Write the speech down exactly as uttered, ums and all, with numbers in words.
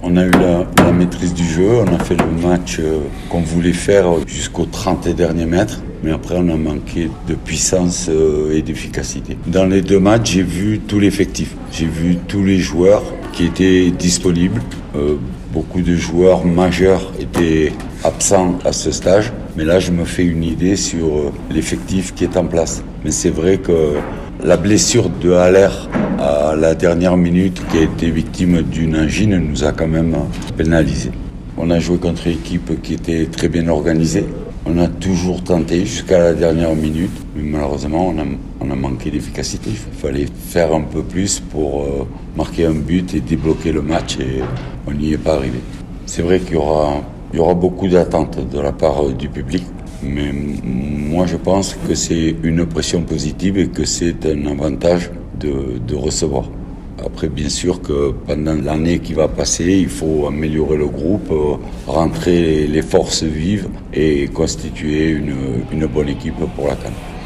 On a eu la, la maîtrise du jeu, on a fait le match euh, qu'on voulait faire jusqu'aux trente derniers mètres, mais après on a manqué de puissance euh, et d'efficacité. Dans les deux matchs, j'ai vu tout l'effectif, j'ai vu tous les joueurs qui étaient disponibles. Euh, beaucoup de joueurs majeurs étaient absents à ce stage, mais là je me fais une idée sur euh, l'effectif qui est en place. Mais c'est vrai que la blessure de Haller à la dernière minute, qui a été victime d'une angine, nous a quand même pénalisé. On a joué contre une équipe qui était très bien organisée. On a toujours tenté jusqu'à la dernière minute, mais malheureusement on a, on a manqué d'efficacité. Il fallait faire un peu plus pour euh, marquer un but et débloquer le match, et on n'y est pas arrivé. C'est vrai qu'il y aura, il y aura beaucoup d'attentes de la part euh, du public. Mais moi, je pense que c'est une pression positive et que c'est un avantage de, de recevoir. Après, bien sûr que pendant l'année qui va passer, il faut améliorer le groupe, rentrer les forces vives et constituer une, une bonne équipe pour la CAN.